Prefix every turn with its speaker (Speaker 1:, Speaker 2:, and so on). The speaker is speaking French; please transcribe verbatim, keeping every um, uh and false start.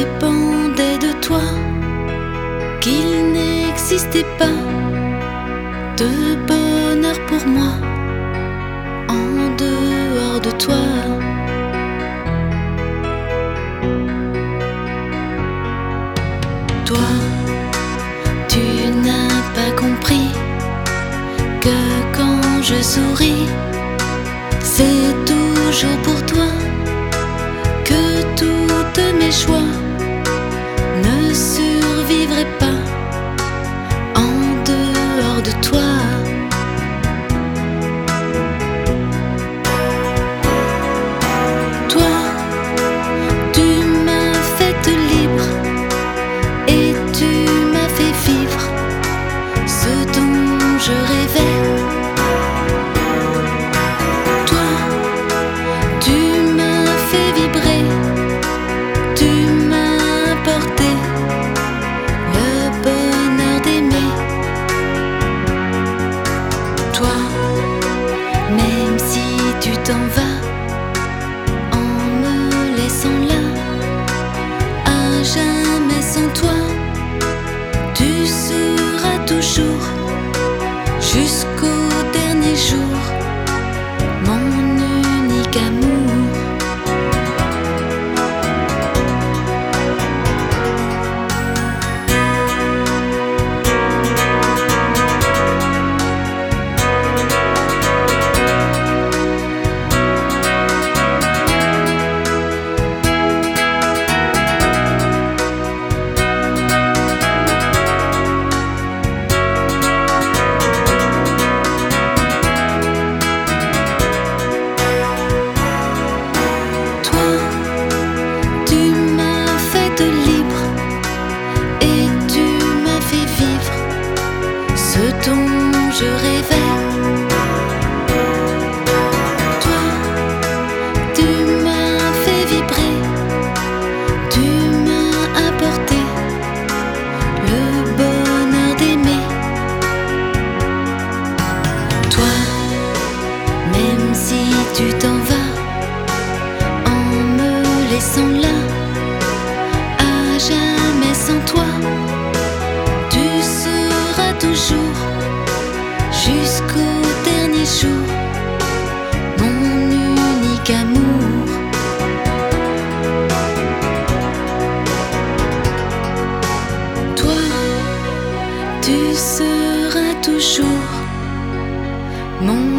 Speaker 1: dépendait de toi, qu'il n'existait pas de bonheur pour moi en dehors de toi. Toi, tu n'as pas compris que quand je souris, c'est toujours pour toi, que toutes mes choix ne survivraient pas en dehors de toi. Toi, tu m'as faite libre et tu m'as fait vivre ce dont je rêvais. Toi, tu m'as fait vibrer, tu m'as apporté le bonheur d'aimer. Toi, même si tu t'en vas en me laissant là, à jamais sans toi, tu seras toujours, jusqu'au dernier jour, mon unique amour. Dont je rêvais. Toi, tu m'as fait vibrer, tu m'as apporté le bonheur d'aimer. Toi, même si tu t'en vas en me laissant là, à jamais sans toi, tu seras toujours, jusqu'au dernier jour, mon unique amour. Toi, tu seras toujours mon